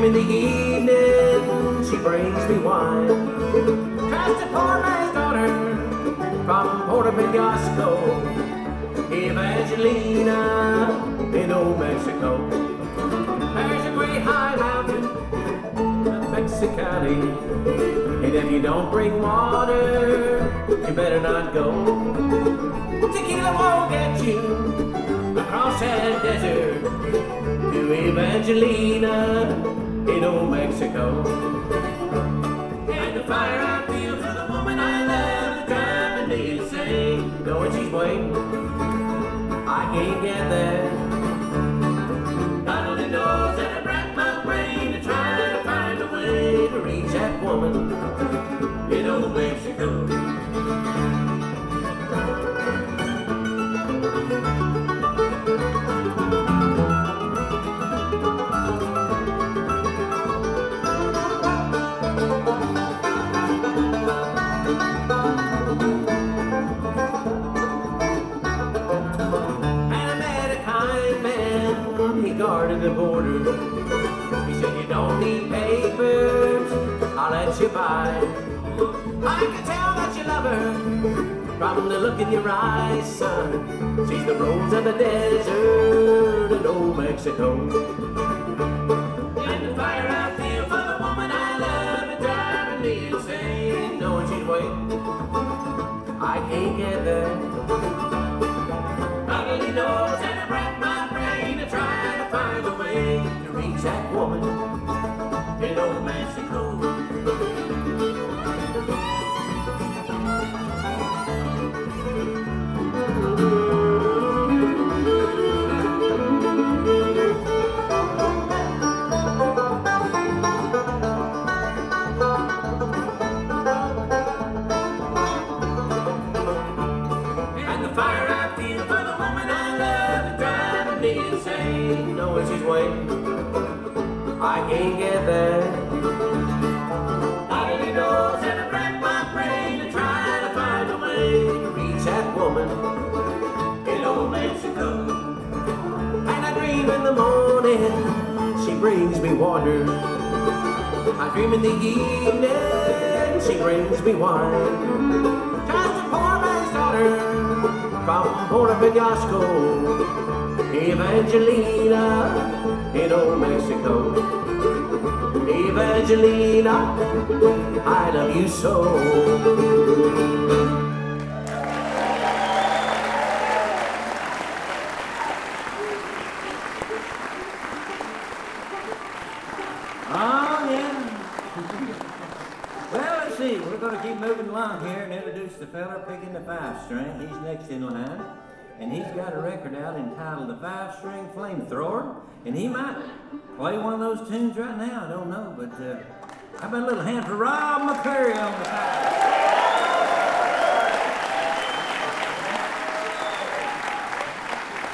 in the evening, she brings me wine. Tries to pour my daughter from Puerto Penasco, Evangelina in old Mexico. There's a great high mountain, Mexicali, and if you don't bring water, you better not go. Tequila won't get you across that desert to Evangelina in old Mexico. And the fire I feel for the woman I love is driving me insane. Knowing she's waiting, I can't get there. God only knows that I rack my brain to try to find a way to reach that woman in old Mexico. Guarded the border. He said, you don't need papers, I'll let you by. I can tell that you love her from the look in your eyes, son. She's the rose of the desert in old Mexico. And the fire I feel for the woman I love is driving me insane. Knowing she's waiting, I can't get there. God only knows that I rack my brain to try to find a way to reach that woman in old Mexico. And the fire I feel for the woman I love is driving me insane. Knowing she's waiting, I can't get there. God only knows that I rack my brain to try to find a way to reach that woman in old Mexico. And I dream in the morning, she brings me water. I dream in the evening, she brings me wine. Just a poor man's daughter from Puerto Penasco, Evangelina in old Mexico. Evangelina, I love you so. Oh, yeah. Well, let's see. We're going to keep moving along here and introduce the fella picking the 5-string. He's next in line. And he's got a record out entitled The 5-String Flamethrower. And he might play one of those tunes right now. I don't know. But how about a little hand for Rob McCurry on the 5?